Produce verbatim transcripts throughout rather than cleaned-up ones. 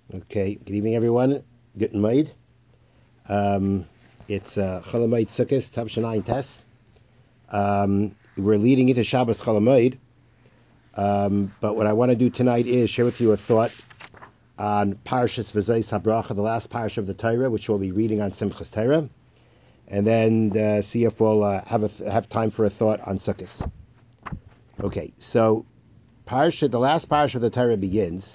Okay, good evening, everyone. Good night. Um, it's uh, Cholamoid Sukkot, Tavshanai Tes. Um, we're leading into Shabbos Cholamoid, um, but what I want to do tonight is share with you a thought on Parshas V'Zos HaBracha, the last parsha of the Torah, which we'll be reading on Simchas Torah, and then uh, see if we'll uh, have a, have time for a thought on Sukkot. Okay, so parsha, the last parsha of the Torah begins.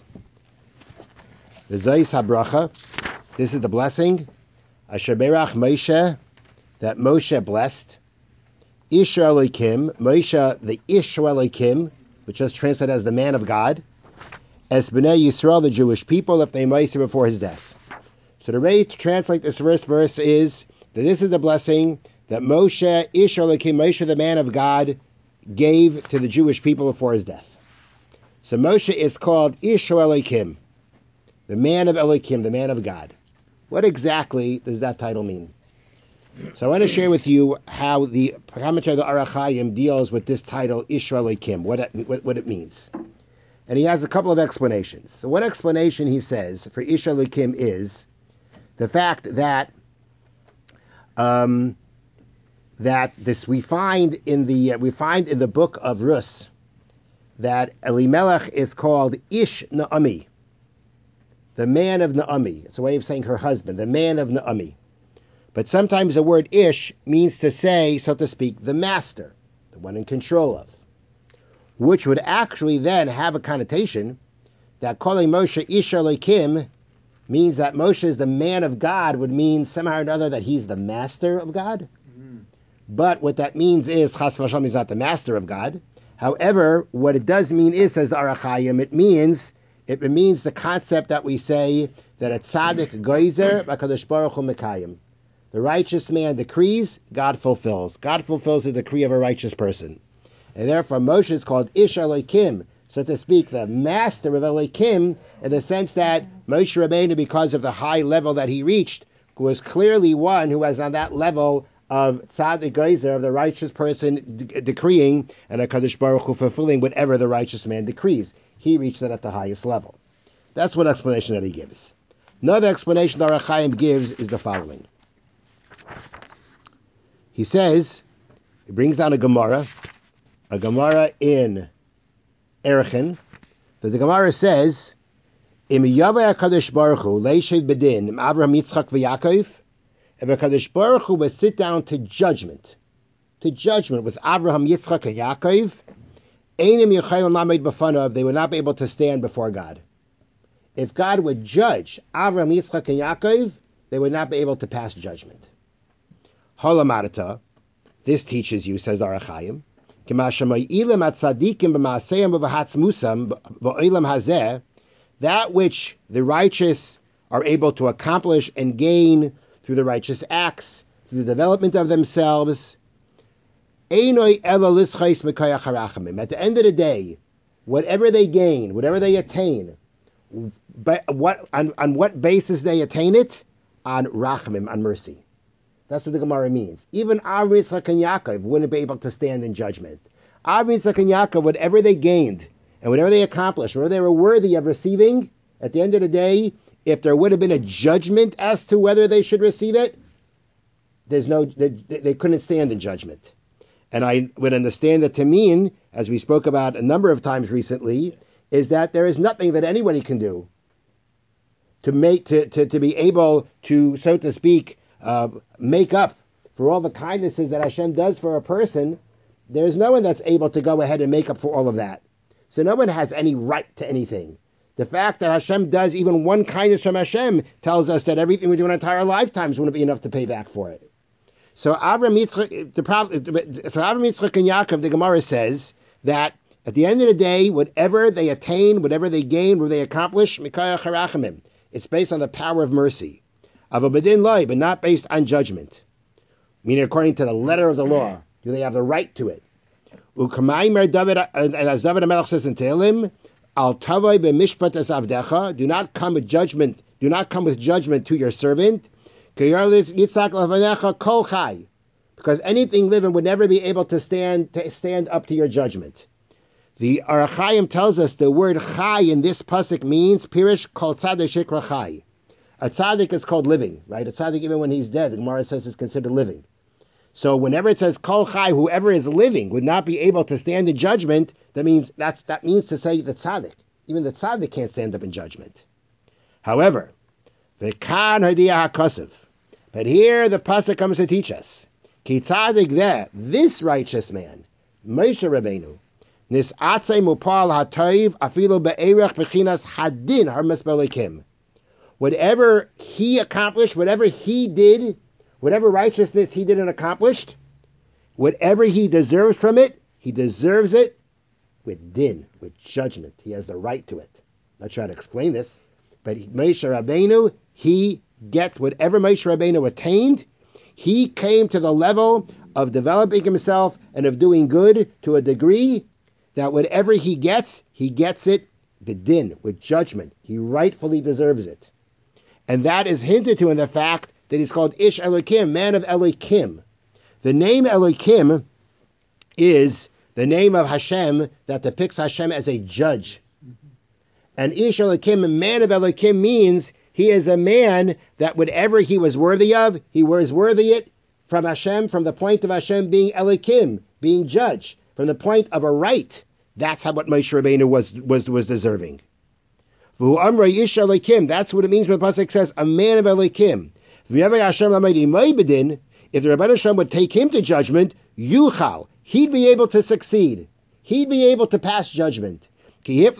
V'Zos HaBracha. This is the blessing. Asher Berach Moshe, that Moshe blessed. Ish Elokim, Moshe the Ish Elokim, which is translated as the man of God. Es Bnei Yisrael, the Jewish people, if they Moshe before his death. So the way to translate this first verse is that this is the blessing that Moshe Ish Elokim, Moshe the man of God, gave to the Jewish people before his death. So Moshe is called Ish Elokim, the man of Elokim, the man of God. What exactly does that title mean? So I want to share with you how the commentary of the Arach Chaim deals with this title, Ish Elokim, what it, what, what it means. And he has a couple of explanations. So one explanation he says for Ish Elokim is the fact that um, that this we find in the uh, we find in the book of Rus that Elimelech is called Ish Naomi, the man of Naomi. It's a way of saying her husband, the man of Naomi. But sometimes the word ish means to say, so to speak, the master, the one in control of, which would actually then have a connotation that calling Moshe Ish Elokim means that Moshe is the man of God would mean somehow or another that he's the master of God. Mm-hmm. But what that means is, Chas v'Shalom, he's not the master of God. However, what it does mean is, says the Arach Chaim, it means It means the concept that we say that a tzaddik goizer b'kadosh baruch hu mekayim. The righteous man decrees, God fulfills. God fulfills the decree of a righteous person. And therefore Moshe is called Ish Elokim, so to speak, the master of Elokim, in the sense that Moshe Rabbeinu, because of the high level that he reached, was clearly one who was on that level of tzaddik goizer, of the righteous person de- decreeing, and a kadosh baruch hu fulfilling whatever the righteous man decrees. He reached that at the highest level. That's one explanation that he gives. Another explanation that Arach Chaim gives is the following. He says, he brings down a Gemara, a Gemara in Erechim, that the Gemara says, Im Yavai HaKadosh Baruch Hu leishev bedin im Avraham Yitzchak v'Yaakov, if HaKadosh Baruch Hu would sit down to judgment, to judgment with Avraham, Yitzchak, and Yaakov, Einim Yechayim Lamed B'fanav, they would not be able to stand before God. If God would judge Avraham, Yitzchak, and Yaakov, they would not be able to pass judgment. Holamarata, this teaches you, says the Arach Chaim, that which the righteous are able to accomplish and gain through the righteous acts, through the development of themselves. At the end of the day, whatever they gain, whatever they attain, but what on, on what basis they attain it? On rachamim, on mercy. That's what the Gemara means. Even Avraham, Yitzchak, and Yaakov wouldn't be able to stand in judgment. Avraham, Yitzchak, and Yaakov, whatever they gained and whatever they accomplished, whatever they were worthy of receiving, at the end of the day, if there would have been a judgment as to whether they should receive it, there's no, they, they couldn't stand in judgment. And I would understand that to mean, as we spoke about a number of times recently, is that there is nothing that anybody can do to make to, to, to be able to, so to speak, uh, make up for all the kindnesses that Hashem does for a person. There is no one that's able to go ahead and make up for all of that. So no one has any right to anything. The fact that Hashem does even one kindness from Hashem tells us that everything we do in our entire lifetimes wouldn't be enough to pay back for it. So Avraham, Yitzchak, the problem, so Avraham, Yitzchak, and Yaakov, the Gemara says that at the end of the day, whatever they attain, whatever they gain, whatever they accomplish, it's based on the power of mercy. But not based on judgment. Meaning according to the letter of the law. Do they have the right to it? And as David HaMelech says in Tehillim, Al tavai b'mishpat es avdecha, do not come with judgment, do not come with judgment to your servant, because anything living would never be able to stand to stand up to your judgment. The Orach Chaim tells us the word chai in this pasuk means pirish kol tzaddik shikra chai. A tzaddik is called living, right? A tzaddik, even when he's dead, the Gemara says is considered living. So whenever it says kol chai, whoever is living would not be able to stand in judgment, that means that's that means to say the tzaddik. Even the tzaddik can't stand up in judgment. However, v'kan hadiyah hakosov. But here the pasuk comes to teach us, ki tzaddik there, this righteous man, Moshe Rabbeinu, nis atzei mupal hatoiv afilu be'erech b'chinas hadin harmas belikim. Whatever he accomplished, whatever he did, whatever righteousness he did and accomplished, whatever he deserves from it, he deserves it with din, with judgment. He has the right to it. I'm not trying to explain this, but Moshe Rabbeinu, he gets whatever Moshe Rabbeinu attained. He came to the level of developing himself and of doing good to a degree that whatever he gets, he gets it b'din, with judgment. He rightfully deserves it. And that is hinted to in the fact that he's called Ish Elokim, man of Elokim. The name Elokim is the name of Hashem that depicts Hashem as a judge. Mm-hmm. And Ish Elokim, man of Elokim, means he is a man that whatever he was worthy of, he was worthy it from Hashem, from the point of Hashem being Elokim, being judge, from the point of a right. That's how what Moshe Rabbeinu was was was deserving. V'hu amra Ish Elokim. That's what it means when the pasuk says a man of Elokim. If the Rebbeinu Hashem would take him to judgment, yuchal, he'd be able to succeed. He'd be able to pass judgment. Because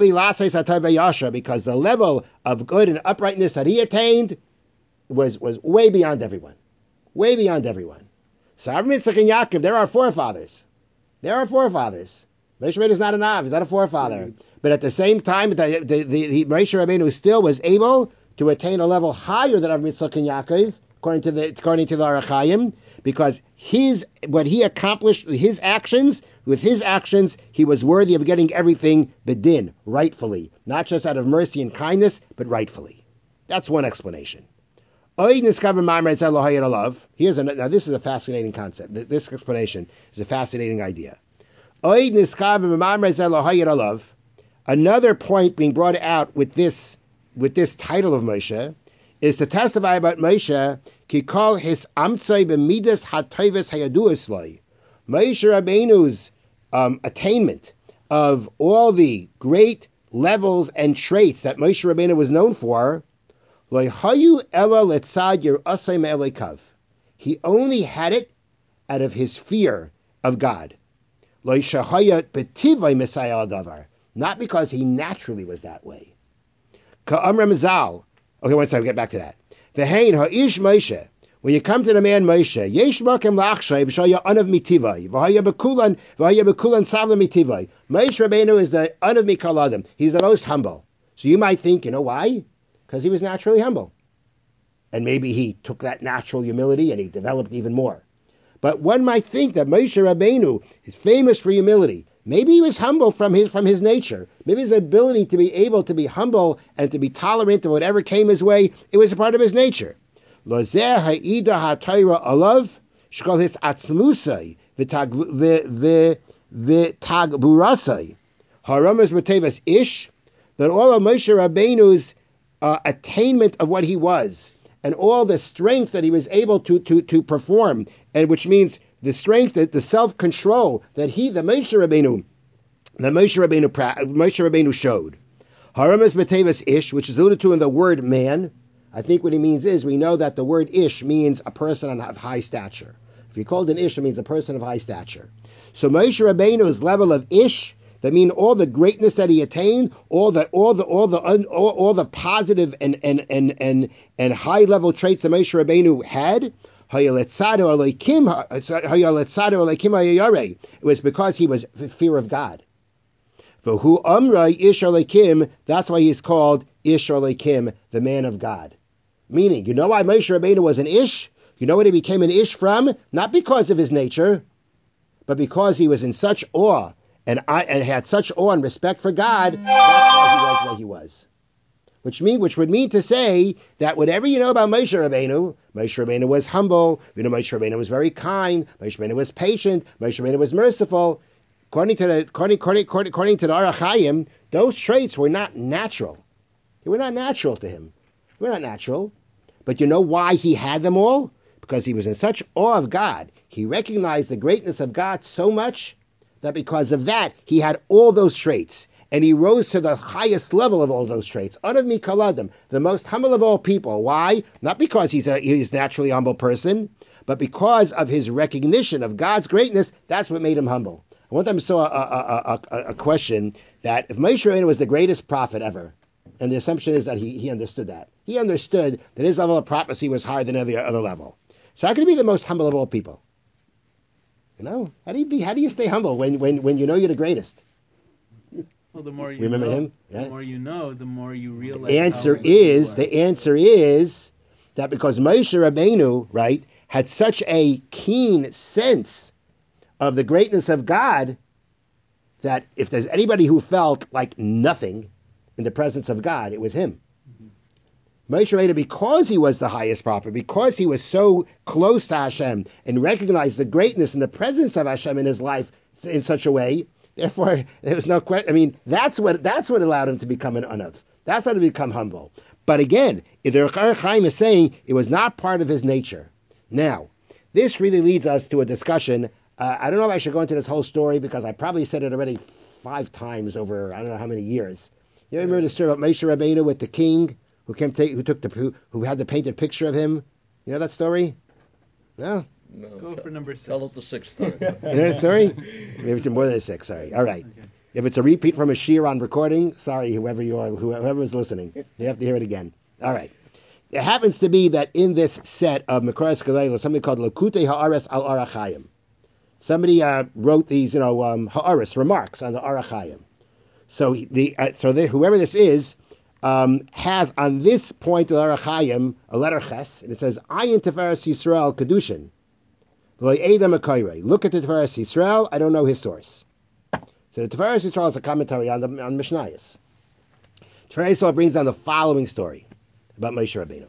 the level of good and uprightness that he attained was, was way beyond everyone. Way beyond everyone. So Avraham, Yitzchak, and Yaakov, there are forefathers. There are forefathers. Moshe Rabbeinu is not an Av, he's not a forefather. Mm-hmm. But at the same time, the, the, the, the Moshe Rabbeinu still was able to attain a level higher than Avraham, Yitzchak, and Yaakov, according to the according to the Orach Chaim, because his what he accomplished, his actions, with his actions, he was worthy of getting everything b'din, rightfully, not just out of mercy and kindness, but rightfully. That's one explanation. Here's another, now this is a fascinating concept. This explanation is a fascinating idea. Another point being brought out with this with this title of Moshe is to testify about Moshe, ki kol his amtzai b'midas hatoivas hayaduasloi. Moshe Rabbeinu's um, attainment of all the great levels and traits that Moshe Rabbeinu was known for, lo hayu ela letzad yirasei me'elikav. He only had it out of his fear of God. Lo shahaya b'tivai misayel davar. Not because he naturally was that way. Ka'amra Mazal. Okay, one second, we'll get back to that. V'hein ha'ish Moshe. When you come to the man Moshe, yesh makem la'achshay b'shaya anav mitivai v'haya bekulan v'haya bekulan savla mitivai. Moshe Rabbeinu is the anav mikol adam. He's the most humble. So you might think, you know why? Because he was naturally humble, and maybe he took that natural humility and he developed even more. But one might think that Moshe Rabbeinu is famous for humility. Maybe he was humble from his from his nature. Maybe his ability to be able to be humble and to be tolerant of whatever came his way, it was a part of his nature. Lozeh ha'ida ha'tayra alav shkol his atzmusai v'tagburasai haramas b'tevas ish, that all of Moshe Rabbeinu's uh, attainment of what he was and all the strength that he was able to to to perform, and which means the strength, that the self-control that he, the Moshe Rabbeinu, the Moshe Rabbeinu, Moshe Rabbeinu showed. Haramas b'tevas ish, which is alluded to in the word man. I think what he means is, we know that the word ish means a person of high stature. If you called an ish, it means a person of high stature. So Moshe Rabbeinu's level of ish, that mean all the greatness that he attained, all the all the all the all, all the positive and and and and and high level traits that Moshe Rabbeinu had. It was because he was fear of God. That's why he's called Ish Elokim, the man of God. Meaning, you know why Moshe Rabbeinu was an Ish? You know what he became an Ish from? Not because of his nature, but because he was in such awe and, and had such awe and respect for God. That's why he was where he was. Which mean, which would mean to say that whatever you know about Moshe Rabbeinu, Moshe Rabbeinu was humble, you know, Moshe Rabbeinu was very kind, Moshe Rabbeinu was patient, Moshe Rabbeinu was merciful. according to the according according according, according to the Orach Chaim, those traits were not natural. They were not natural to him. They were not natural. But you know why he had them all? Because he was in such awe of God. He recognized the greatness of God so much that because of that, he had all those traits. And he rose to the highest level of all those traits. Anav mikol adam, the most humble of all people. Why? Not because he's a he's naturally a humble person, but because of his recognition of God's greatness. That's what made him humble. I one time saw a, a, a, a, a question that if Moshe Rabbeinu was the greatest prophet ever, and the assumption is that he, he understood that. He understood that his level of prophecy was higher than every other level. So how can he be the most humble of all people? You know, how do you be? How do you stay humble when when, when you know you're the greatest? Well, the more you remember know, him, yeah. the more you know, the more you realize. The answer how is the answer is that because Moshe Rabbeinu, right, had such a keen sense of the greatness of God that if there's anybody who felt like nothing in the presence of God, it was him. Mm-hmm. Moshe Rabbeinu, because he was the highest prophet, because he was so close to Hashem and recognized the greatness and the presence of Hashem in his life in such a way, therefore there was no question. I mean, that's what that's what allowed him to become an Anav. That's how to become humble. But again, the Orach Chaim is saying it was not part of his nature. Now, this really leads us to a discussion. Uh, I don't know if I should go into this whole story because I probably said it already five times over I don't know how many years. You remember the story about Moshe Rabbeinu with the king who came take, who took the who, who had the painted picture of him? You know that story? No. No, Go for number six. Tell it the sixth time. You know the story? Maybe it's more than six. Sorry. All right. Okay. If it's a repeat from a shir on recording, sorry, whoever you are, whoever is listening, you have to hear it again. All right. It happens to be that in this set of Mekores Gedolos, something called Lakutei Haaretz al Orach Chaim. Somebody uh, wrote these, you know, um, Haaretz remarks on the Orach Chaim. So the uh, so the, whoever this is um, has on this point of the Orach Chaim a letter ches, and it says Ayin Tiferes Yisrael Kedushin. Look at the Tiferes Yisrael. I don't know his source. So the Tiferes Yisrael is a commentary on the on Mishnayos. Tiferes Yisrael brings down the following story about Moshe Rabbeinu: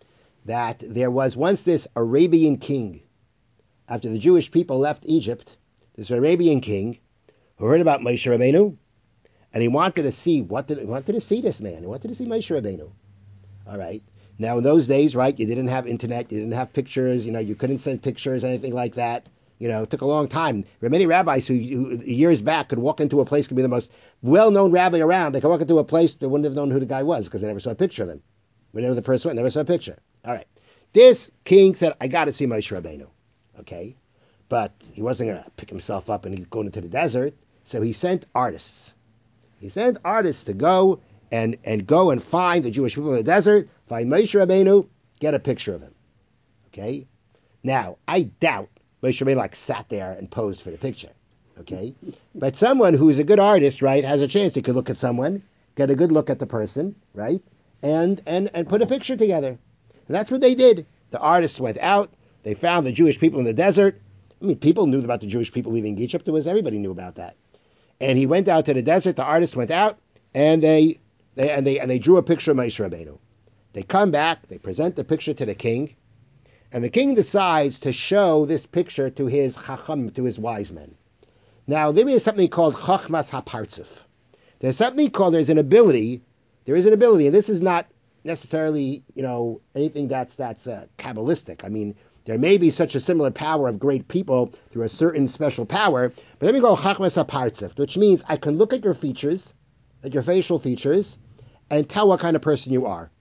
that there was once this Arabian king. After the Jewish people left Egypt, this Arabian king who heard about Moshe Rabbeinu, and he wanted to see what did he wanted to see this man. He wanted to see Moshe Rabbeinu. All right. Now in those days, right, you didn't have internet, you didn't have pictures, you know, you couldn't send pictures, anything like that. You know, it took a long time. There were many rabbis who, who years back could walk into a place, could be the most well-known rabbi around. They could walk into a place, they wouldn't have known who the guy was because they never saw a picture of him. Whenever the person went, never saw a picture. All right. This king said, I got to see Moshe Rabbeinu. Okay. But he wasn't going to pick himself up and go into the desert. So he sent artists. He sent artists to go and, and go and find the Jewish people in the desert, find Moshe Rabbeinu, get a picture of him. Okay? Now, I doubt Moshe Rabbeinu like sat there and posed for the picture. Okay? But someone who is a good artist, right, has a chance. He could look at someone, get a good look at the person, right, and, and, and put a picture together. And that's what they did. The artists went out. They found the Jewish people in the desert. I mean, people knew about the Jewish people leaving Egypt. It was everybody knew about that. And he went out to the desert. The artists went out, and they they and they and they drew a picture of Moshe Rabbeinu. They come back. They present the picture to the king, and the king decides to show this picture to his chacham, to his wise men. Now there is something called chachmas hapartzuf. There's something called there's an ability. There is an ability, and this is not necessarily you know anything that's that's uh, kabbalistic. I mean. There may be such a similar power of great people through a certain special power, but let me go chachmas hapartzuf, which means I can look at your features, at your facial features, and tell what kind of person you are.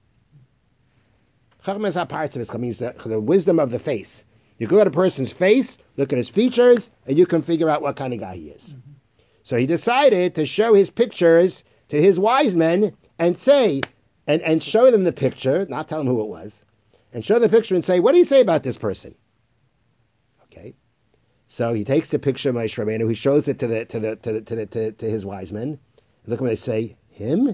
Chachmas hapartzuf means the, the wisdom of the face. You can look at a person's face, look at his features, and you can figure out what kind of guy he is. Mm-hmm. So he decided to show his pictures to his wise men and say, and, and show them the picture, not tell them who it was, and show the picture and say, what do you say about this person? Okay. So he takes the picture of Moshe Rabbeinu, he shows it to the to the to the, to, the, to, to his wise men. And look at them, they say, him?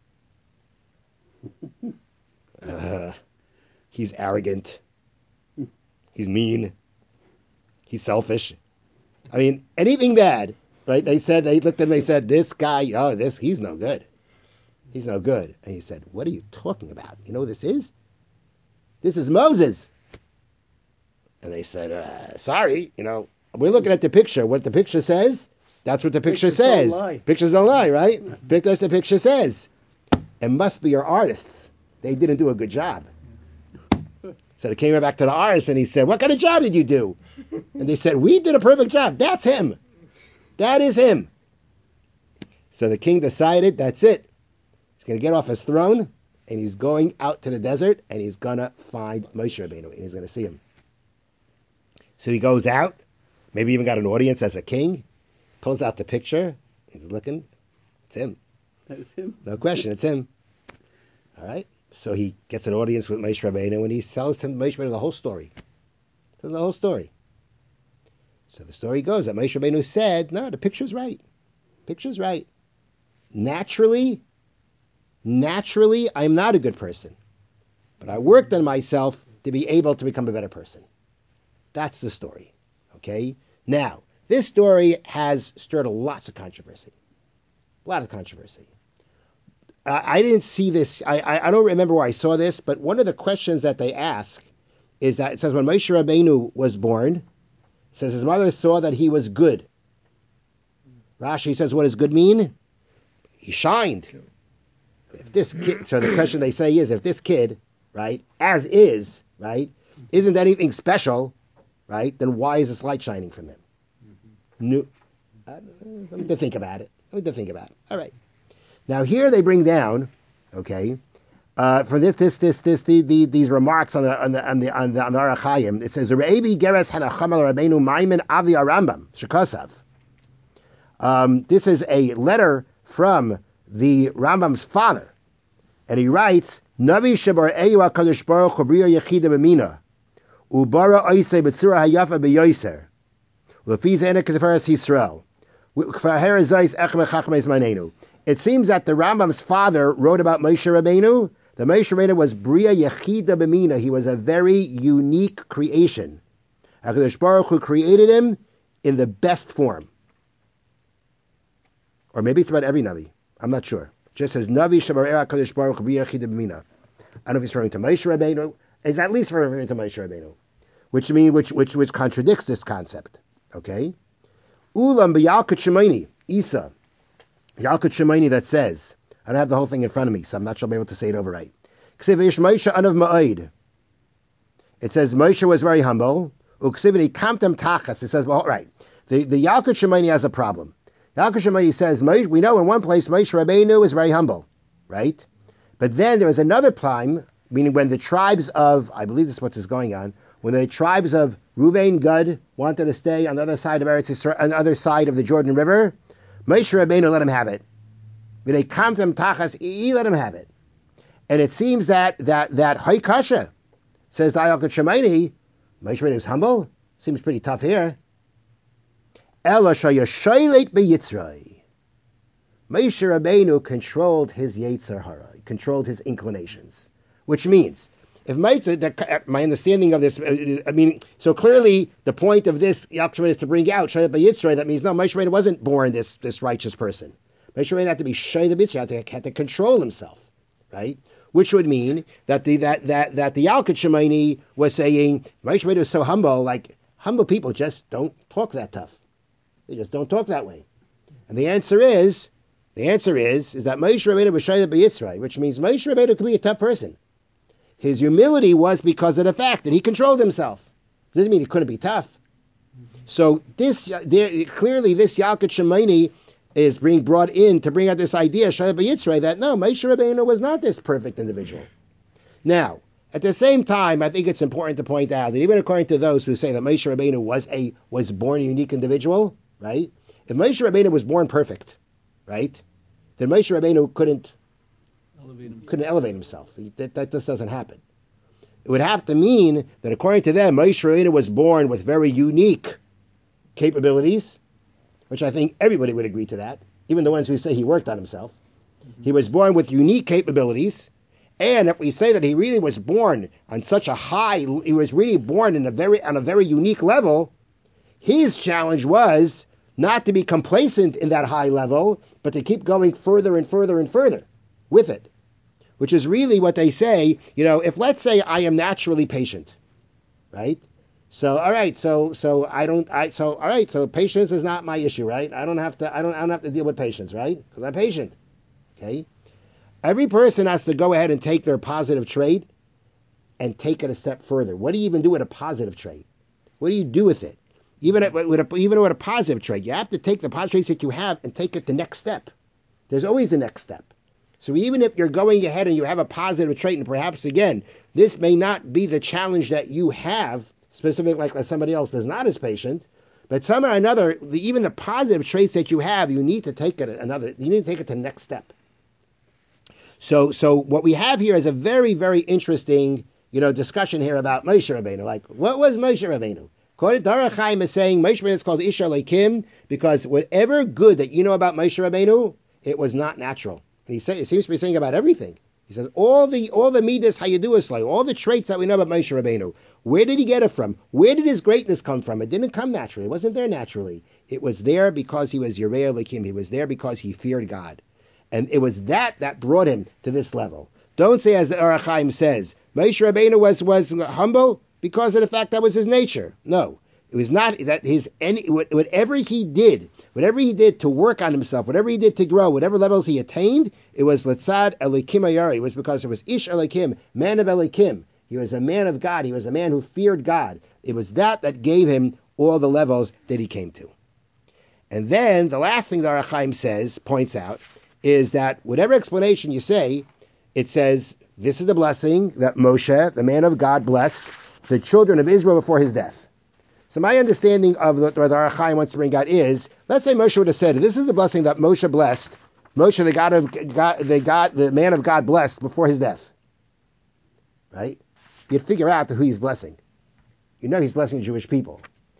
uh, he's arrogant. He's mean. He's selfish. I mean, anything bad, right? They said, they looked at him, they said, this guy, oh, this, he's no good. He's no good. And he said, what are you talking about? You know who this is? This is Moses. And they said, uh, sorry, you know, we're looking at the picture. What the picture says That's what the picture Pictures don't says. lie. Pictures don't lie, right? Pic- That's what the picture says. It must be your artists. They didn't do a good job. So they came back to the artist and he said, what kind of job did you do? And they said, we did a perfect job. That's him. That is him. So the king decided, that's it. He's going to get off his throne and he's going out to the desert and he's going to find Moshe Rabbeinu and he's going to see him. So he goes out, maybe even got an audience as a king, pulls out the picture, he's looking, it's him. That is him. No question, it's him. All right? So he gets an audience with Moshe Rabbeinu and he tells him Moshe Rabbeinu the whole story. Tells him the whole story. So the story goes that Moshe Rabbeinu said, no, the picture's right. Picture's right. Naturally, naturally, I'm not a good person. But I worked on myself to be able to become a better person. That's the story. Okay? Now, this story has stirred lots of controversy. A lot of controversy. Uh, I didn't see this. I, I I don't remember where I saw this, but one of the questions that they ask is that it says when Moshe Rabbeinu was born, it says his mother saw that he was good. Rashi says, what does good mean? He shined. If this kid, so the question they say is, if this kid, right, as is, right, isn't anything special, right, then why is this light shining from him? No, uh, let me to think about it. Let me to think about it. All right. Now here they bring down, okay, uh, for this, this, this, this, the, the, these remarks on the on the on the on the, on the Orach Chaim. It says Re'evi Geras Hanacham al Rabbeinu Maimon Avi Arambam Shekasav. Um, this is a letter from the Rambam's father, and he writes Navi Shabar Eyu Hakadosh Baruch Hu Bria Yechida B'Mina Ubara Oisei B'Tzura Hayafa B'Yoser Lefi Zena Keteferes Yisrael K'Faher Zayis Echem Echachmeis Manenu. It seems that the Rambam's father wrote about Moshe Rabbeinu. The Moshe Rabbeinu was Bria Yechida B'Mina. He was a very unique creation. HaKadosh Baruch Hu created him in the best form. Or maybe it's about every Navi. I'm not sure. It just says Navi Shabar HaKadosh Baruch Hu Bria Yechida B'Mina. I don't know if he's referring to Moshe Rabbeinu. It's at least referring to Moshe Rabbeinu, which mean which which which contradicts this concept. Okay. Ulam b'Yalkut Shemaini Isa. Yalkut Shemaini that says, I don't have the whole thing in front of me, so I'm not sure I'll be able to say it over right. It says Moshe was very humble. It says, well, right. The, the Yalkut Shemaini has a problem. Yalkut Shemaini says, we know in one place Moshe Rabbeinu was very humble, right? But then there was another time, meaning when the tribes of, I believe this is what's going on, when the tribes of Ruvain, Gad wanted to stay on the other side of Eretz Yisrael, on the other side of the Jordan River, Moshe Rabbeinu let him have it. When they come to him tachas, he let him have it. And it seems that that that Haikasha says the Yalkut Shemaini, Moshe Rabbeinu is humble. Seems pretty tough here. Ela shayashaylet beyitzray. Moshe Rabbeinu controlled his yetzer hara, controlled his inclinations, which means. If my, the, my understanding of this, I mean, so clearly the point of this Yalkut Shemaini is to bring out Shayla B'Yitzray. That means no, Moshe Rabbeinu wasn't born this this righteous person. Moshe Rabbeinu had to be Shayla B'Yitzray, had to, had to control himself, right? Which would mean that the that that that the Yalkut Shemaini was saying Moshe Rabbeinu is so humble, like humble people just don't talk that tough. They just don't talk that way. And the answer is, the answer is, is that Moshe Rabbeinu was Shayla B'Yitzray, which means Moshe Rabbeinu could be a tough person. His humility was because of the fact that he controlled himself. Doesn't mean he couldn't be tough. So this there, clearly this Yalkut Shemaini is being brought in to bring out this idea, Shayla B'Yitzray, that no, Moshe Rabbeinu was not this perfect individual. Now, at the same time, I think it's important to point out that even according to those who say that Moshe Rabbeinu was a was born a unique individual, right? If Moshe Rabbeinu was born perfect, right, then Moshe Rabbeinu couldn't Elevate couldn't elevate himself. That, that just doesn't happen. It would have to mean that according to them, Moshe Rabbeinu was born with very unique capabilities, which I think everybody would agree to that, even the ones who say he worked on himself. Mm-hmm. He was born with unique capabilities, and if we say that he really was born on such a high, he was really born in a very on a very unique level, his challenge was not to be complacent in that high level, but to keep going further and further and further with it. Which is really what they say, you know, if let's say I am naturally patient, right? So all right, so so I don't I so all right, so patience is not my issue, right? I don't have to I don't I don't have to deal with patience, right? Because I'm patient. Okay? Every person has to go ahead and take their positive trait and take it a step further. What do you even do with a positive trait? What do you do with it? Even at, with a, even with a positive trait, you have to take the positive traits that you have and take it the next step. There's always a next step. So even if you're going ahead and you have a positive trait, and perhaps again, this may not be the challenge that you have, specifically like, like somebody else who's not as patient, but somehow or another, the, even the positive traits that you have, you need to take it another. You need to take it to the next step. So, so what we have here is a very, very interesting, you know, discussion here about Moshe Rabbeinu. Like, what was Moshe Rabbeinu? According to Ohr HaChaim is saying Moshe Rabbeinu is called Ish Elokim because whatever good that you know about Moshe Rabbeinu, it was not natural. And he, say, he seems to be saying about everything. He says all the all the midas hayadus, all the traits that we know about Moshe Rabbeinu. Where did he get it from? Where did his greatness come from? It didn't come naturally. It wasn't there naturally. It was there because he was Yirei Elokim. He was there because he feared God. And it was that that brought him to this level. Don't say, as the Ohr HaChaim says, Moshe Rabbeinu was, was humble because of the fact that was his nature. No, it was not that his any whatever he did, whatever he did to work on himself, whatever he did to grow, whatever levels he attained, it was Letzad Elokim Ayari. It was because it was Ish Elokim, man of Elokim. He was a man of God. He was a man who feared God. It was that that gave him all the levels that he came to. And then the last thing the Ohr HaChaim says, points out, is that whatever explanation you say, it says, this is the blessing that Moshe, the man of God, blessed the children of Israel before his death. So my understanding of what the Ohr HaChaim wants to bring out is, let's say Moshe would have said, this is the blessing that Moshe blessed, Moshe, the God of God, the God, the man of God, blessed before his death. Right? You'd figure out who he's blessing. You know he's blessing the Jewish people.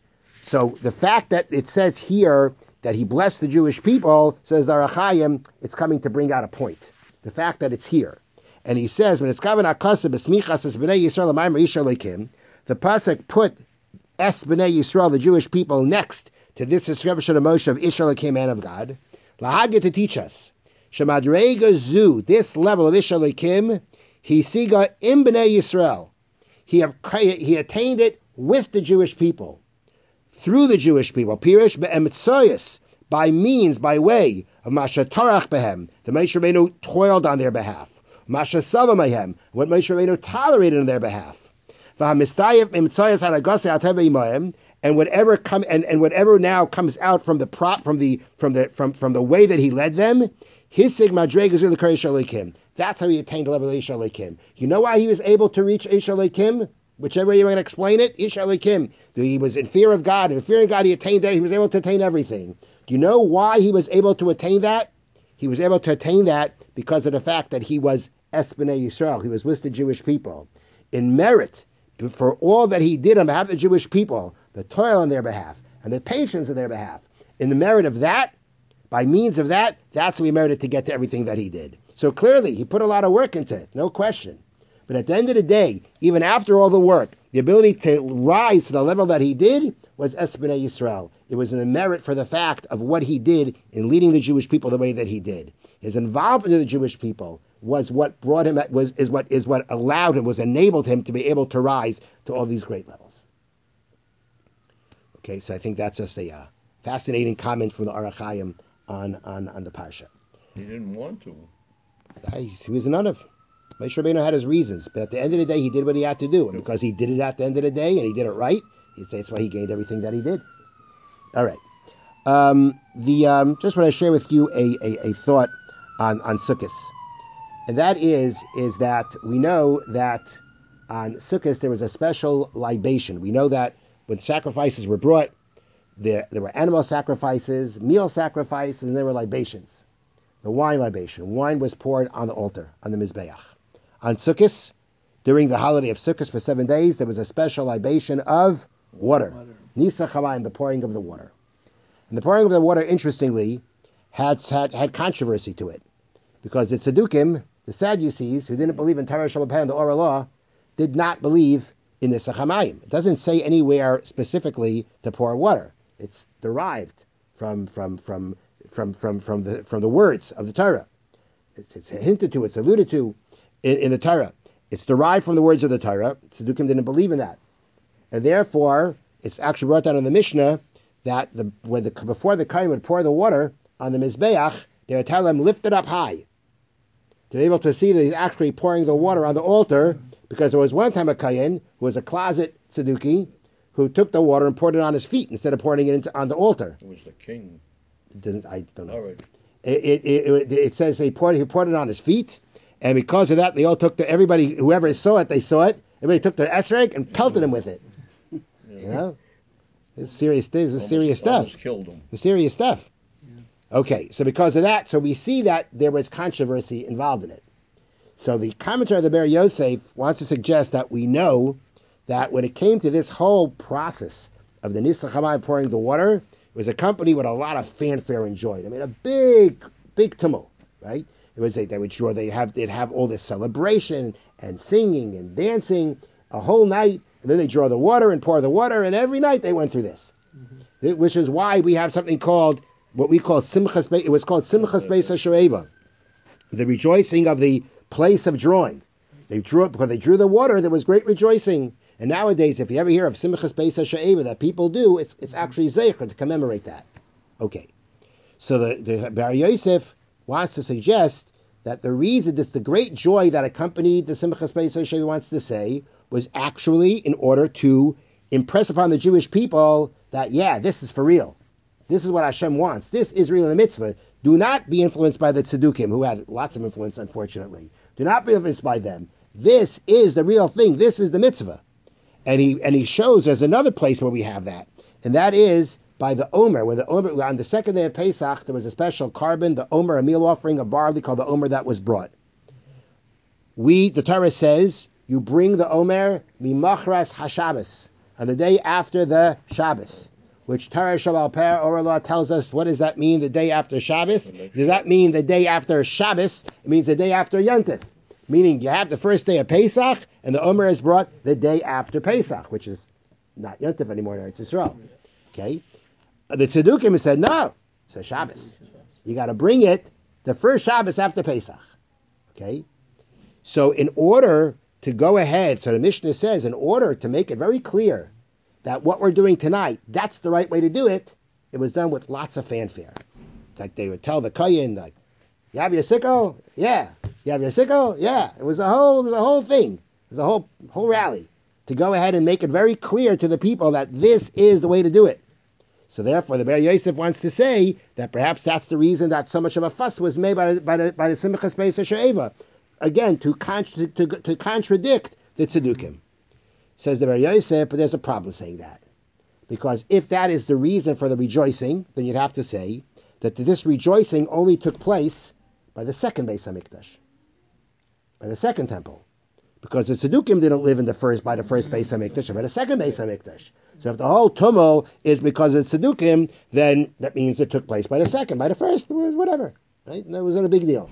So the fact that it says here that he blessed the Jewish people, says the Ohr HaChaim, it's coming to bring out a point. The fact that it's here. And he says, when it's kavan akasa b'smichas es b'nei Yisrael l'mayim ish Elokim, the pasuk put es b'nei Yisrael, the Jewish people, next to this description of Moshe of Ish Elokim, man of God. Lahagya to teach us, shemadrega zu, this level of Ish Elokim, he siga im b'nei Yisrael. He, he attained it with the Jewish people, through the Jewish people. Pirish be'emetzoyas, by means, by way of Masha Torach behem, the Moshe Rabbeinu toiled on their behalf. Masha Sava mehem, what Moshe Rabbeinu tolerated on their behalf. V'hamistayev emetzoyas haragase ateve imohem, and whatever come and, and whatever now comes out from the prop from the from the from from the way that he led them, hisig madregas the Ish Elokim. That's how he attained the level of Ish Elokim. You know why he was able to reach Ish Elokim? Whichever way you want to explain it, Ish Elokim. He was in fear of God, and in fear of God he attained that. He was able to attain everything. Do you know why he was able to attain that? He was able to attain that because of the fact that he was Es B'nai Yisrael. He was with the Jewish people. In merit, for all that he did on behalf of the Jewish people, the toil on their behalf, and the patience on their behalf, in the merit of that, by means of that, that's what he merited to get to everything that he did. So clearly, he put a lot of work into it, no question. But at the end of the day, even after all the work, the ability to rise to the level that he did was Es B'nai Yisrael. It was a merit for the fact of what he did in leading the Jewish people the way that he did. His involvement in the Jewish people was what brought him, was is what is what allowed him, was enabled him to be able to rise to all these great levels. Okay, so I think that's just a uh, fascinating comment from the Ohr HaChaim on, on, on the Parsha. He didn't want to. I, he was none of. Moshe Rabbeinu had his reasons, but at the end of the day, he did what he had to do, and because he did it at the end of the day, and he did it right, he'd say it's why he gained everything that he did. All right. Um, the um, just want to share with you a, a, a thought on on Sukkot, and that is is that we know that on Sukkot there was a special libation. We know that when sacrifices were brought, there there were animal sacrifices, meal sacrifices, and there were libations. The wine libation. Wine was poured on the altar, on the Mizbeach. On Sukkot, during the holiday of Sukkot for seven days, there was a special libation of water. water. Nisa Chalayim, the pouring of the water. And the pouring of the water, interestingly, had, had had controversy to it. Because the Tzaddukim, the Sadducees, who didn't believe in Torah Shabbat and the Oral Law, did not believe in Nisa Chalayim. It doesn't say anywhere specifically to pour water. It's derived from from from from from from the from the words of the Torah. It's, it's hinted to, it's alluded to in, in the Torah. It's derived from the words of the Torah. Tzaddukim didn't believe in that. And therefore, it's actually brought down in the Mishnah that the, when the, before the Kohen would pour the water on the Mizbeach, they would tell them, lift it up high. To be able to see that he's actually pouring the water on the altar, because there was one time a Kohen who was a closet Tzeduki who took the water and poured it on his feet instead of pouring it into, on the altar. It was the king. Didn't, I don't know. All right. It, it, it, it says he poured, he poured it on his feet, and because of that, they all took the, everybody, whoever saw it, they saw it, everybody took their esrog and pelted him with it. Yeah. You know? It's serious things, it's Almost- serious stuff. Almost killed him. It's serious stuff. Okay, so because of that, so we see that there was controversy involved in it. So the commentary of the Ber Yosef wants to suggest that we know that when it came to this whole process of the Nisach HaMayim pouring the water, it was accompanied with a lot of fanfare and joy. I mean, a big, big tumult, right? It was they, they would sure they have they'd have all this celebration and singing and dancing a whole night, and then they draw the water and pour the water, and every night they went through this, mm-hmm. which is why we have something called what we call Simchas Beis. It was called Simchas Beis HaShoeva, the rejoicing of the place of drawing. They drew it because they drew the water. There was great rejoicing. And nowadays, if you ever hear of Simchas Beis HaShoeva that people do, it's it's actually Zecher to commemorate that. Okay, so the, the Bar Yosef wants to suggest that the reason, this the great joy that accompanied the Simchas Beis HaShoeva wants to say, was actually in order to impress upon the Jewish people that, yeah, this is for real. This is what Hashem wants. This is really the mitzvah. Do not be influenced by the Tzedukim, who had lots of influence, unfortunately. Do not be influenced by them. This is the real thing. This is the mitzvah. And he and he shows there's another place where we have that, and that is by the Omer. When the Omer, on the second day of Pesach, there was a special carbon, the Omer, a meal offering of barley called the Omer that was brought. We, the Torah says, you bring the Omer mimachras haShabbos, on the day after the Shabbos, which Torah Shabbat Per Orlah tells us. What does that mean? The day after Shabbos? Does that mean the day after Shabbos? It means the day after Yontif. Meaning you have the first day of Pesach, and the Omer is brought the day after Pesach, which is not Yontif anymore in Eretz Yisrael. Okay? The Tzedukim said, no, it's a Shabbos. You got to bring it the first Shabbos after Pesach. Okay? So in order to go ahead, so the Mishnah says, in order to make it very clear that what we're doing tonight, that's the right way to do it, it was done with lots of fanfare. It's like they would tell the Kohen, like, you have your sickle? Yeah. You have your sickle? Yeah. It was a whole, it was a whole thing. It was a whole, whole rally to go ahead and make it very clear to the people that this is the way to do it. So therefore, the Ber Yosef wants to say that perhaps that's the reason that so much of a fuss was made by the, by the, by the Simchas Beis HaShoeva. Again, to, contra- to, to contradict the Tzedukim. Says the Ber Yosef, but there's a problem saying that. Because if that is the reason for the rejoicing, then you'd have to say that this rejoicing only took place by the second Beis HaMikdash, by the second temple. Because the Tzedukim didn't live in the first by the first Beis HaMikdash, or by the second Beis HaMikdash. So if the whole tumult is because of Tzedukim, then that means it took place by the second. By the first, it was whatever. Right? That wasn't a big deal.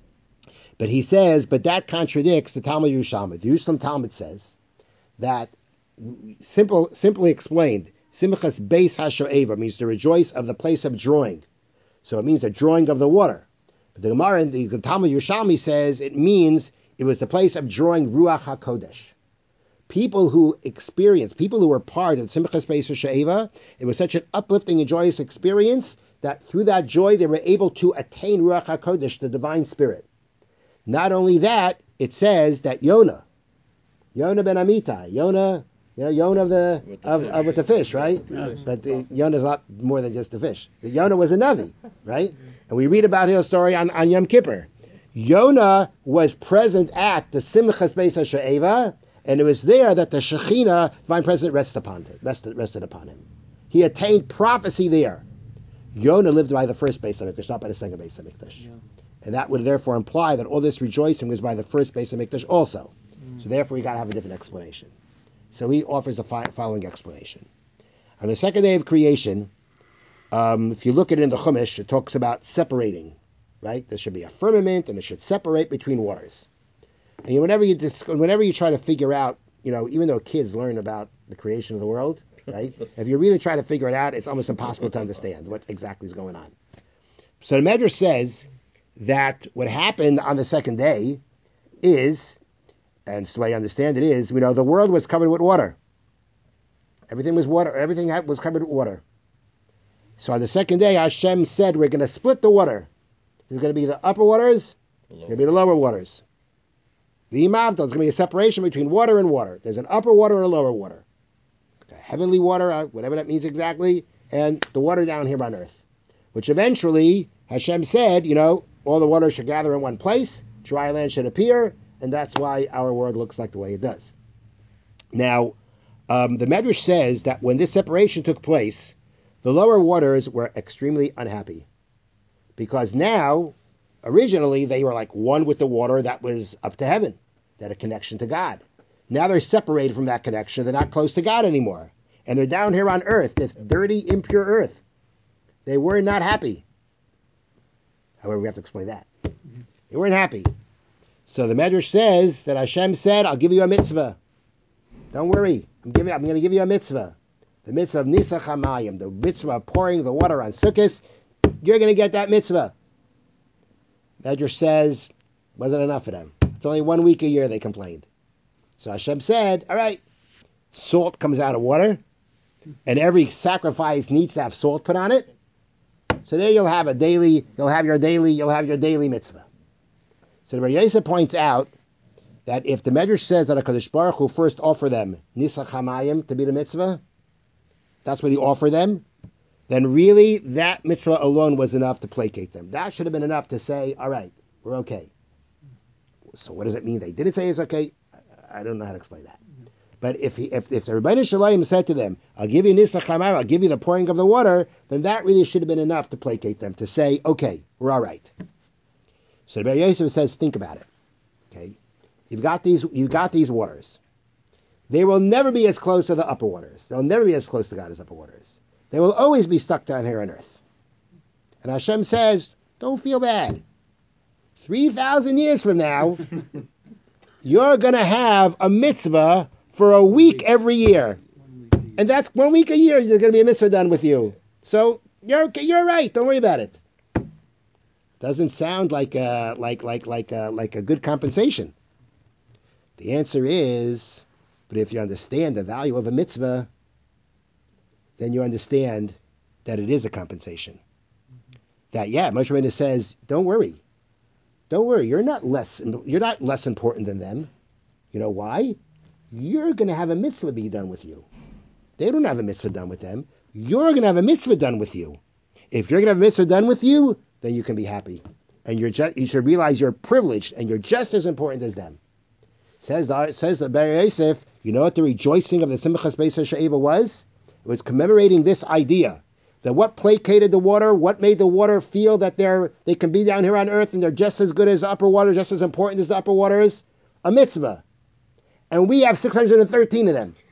But he says, but that contradicts the Talmud Yerushalmi. The Yerushalmi Talmud says that, simple, simply explained, Simchas Beis HaShoeva means to rejoice of the place of drawing. So it means the drawing of the water. But the Gemara in the Talmud Yerushalmi says it means it was the place of drawing Ruach HaKodesh. People who experienced, people who were part of Simchas Beis HaShoeva, it was such an uplifting and joyous experience that through that joy they were able to attain Ruach HaKodesh, the divine spirit. Not only that, it says that Yonah, Yonah ben Amittai, Yonah, you know, Yonah of the with the, of, fish. Of, with the fish, right? Yes. But the, Yonah is a lot more than just a fish. The Yonah was a Navi, right? And we read about his story on, on Yom Kippur. Yonah was present at the Simchas Beis HaShoeva, and it was there that the Shekhinah, divine presence, rested upon him. Rested, rested upon him. He attained prophecy there. Yonah lived by the first Beis HaMikdash, not by the second Beis HaMikdash. Yeah. And that would therefore imply that all this rejoicing was by the first Beis HaMikdash also. Mm. So therefore, we got to have a different explanation. So he offers the fi- following explanation. On the second day of creation, um, if you look at it in the Chumash, it talks about separating, right? There should be a firmament, and it should separate between waters. And whenever you dis- whenever you try to figure out, you know, even though kids learn about the creation of the world, right? If you really try to figure it out, it's almost impossible to understand what exactly is going on. So the Medrash says that what happened on the second day is, and the way I understand it is, you know, the world was covered with water. Everything was water. Everything had, was covered with water. So on the second day, Hashem said, we're going to split the water. There's going to be the upper waters, there's going to be the lower waters. The Imavdal, there's going to be a separation between water and water. There's an upper water and a lower water. Okay, heavenly water, uh, whatever that means exactly, and the water down here on earth. Which eventually, Hashem said, you know, all the water should gather in one place, dry land should appear, and that's why our world looks like the way it does. Now, um, the Medrash says that when this separation took place, the lower waters were extremely unhappy. Because now, originally, they were like one with the water that was up to heaven, that had a connection to God. Now they're separated from that connection. They're not close to God anymore. And they're down here on earth, this dirty, impure earth. They were not happy. However, we have to explain that. They weren't happy. So the Medrash says that Hashem said, I'll give you a mitzvah. Don't worry. I'm giving. I'm going to give you a mitzvah. The mitzvah of Nisach HaMayim, the mitzvah of pouring the water on Sukkot. You're going to get that mitzvah. Medrash says, wasn't enough for them. It's only one week a year, they complained. So Hashem said, all right, salt comes out of water, and every sacrifice needs to have salt put on it. So there you'll have a daily, you'll have your daily, you'll have your daily mitzvah. So the Bar Yosef points out that if the Medrash says that HaKadosh Baruch Hu first offered them Nisach HaMayim to be the mitzvah, that's what he offered them, then really that mitzvah alone was enough to placate them. That should have been enough to say, all right, we're okay. So what does it mean they didn't say it's okay? I don't know how to explain that. But if he, if if the Rebbeinu Shalom said to them, I'll give you Nisach HaMayim, I'll give you the pouring of the water, then that really should have been enough to placate them, to say, okay, we're all right. So the Bar Yosef says, think about it. Okay, you've got these, you've got these waters. They will never be as close to the upper waters. They'll never be as close to God as upper waters. They will always be stuck down here on earth. And Hashem says, don't feel bad. Three thousand years from now, you're going to have a mitzvah for a week every year. And that's one week a year, there's going to be a mitzvah done with you. So you're you're right. Don't worry about it. Doesn't sound like a, like like like a, like a good compensation. The answer is, but if you understand the value of a mitzvah, then you understand that it is a compensation. That yeah, Moshe Rabbeinu says, don't worry, don't worry. You're not less you're not less important than them. You know why? You're going to have a mitzvah be done with you. They don't have a mitzvah done with them. You're going to have a mitzvah done with you. If you're going to have a mitzvah done with you, then you can be happy. And you're just, you should realize you're privileged and you're just as important as them. Says the, says the Bar Yosef, you know what the rejoicing of the Simchas Beis HaShe'eva was? It was commemorating this idea that what placated the water, what made the water feel that they're they can be down here on earth and they're just as good as the upper water, just as important as the upper waters? A mitzvah. And we have six hundred thirteen of them.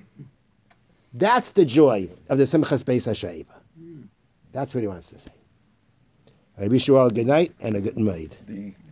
That's the joy of the Simchas Beis HaShe'eva. That's what he wants to say. I wish you all a good night and a good night.